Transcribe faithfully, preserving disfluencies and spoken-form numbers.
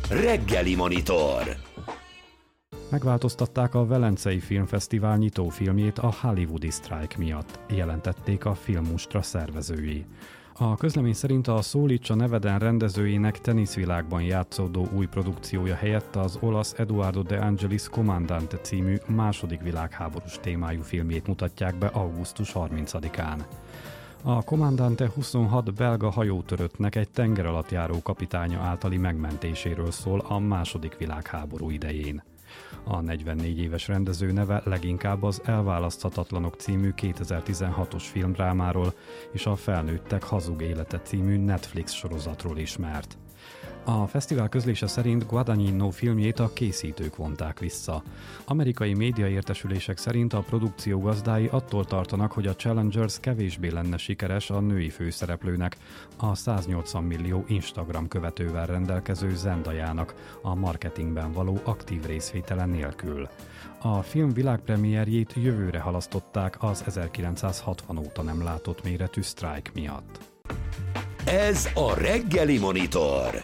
Reggeli Monitor. Megváltoztatták a Velencei Filmfesztivál nyitófilmjét a hollywoodi sztrájk miatt, jelentették a Filmustra szervezői. A közlemény szerint a Szólíts a neveden rendezőjének teniszvilágban játszódó új produkciója helyett az olasz Eduardo De Angelis Comandante című második világháborús témájú filmjét mutatják be augusztus harmincadikán. A Comandante huszonhat belga hajótöröttnek egy tengeralattjáró kapitánya általi megmentéséről szól a második világháború idején. A negyvennégy éves rendező neve leginkább az Elválaszthatatlanok című kétezer-tizenhatos filmdrámáról és a Felnőttek hazug élete című Netflix sorozatról ismert. A fesztivál közlése szerint Guadagnino filmjét a készítők vonták vissza. Amerikai médiaértesülések szerint a produkció gazdái attól tartanak, hogy a Challengers kevésbé lenne sikeres a női főszereplőnek, a száznyolcvan millió Instagram követővel rendelkező Zendajának a marketingben való aktív részvétele nélkül. A film világpremierjét jövőre halasztották az ezerkilencszázhatvan óta nem látott méretű sztrájk miatt. Ez a Reggeli Monitor.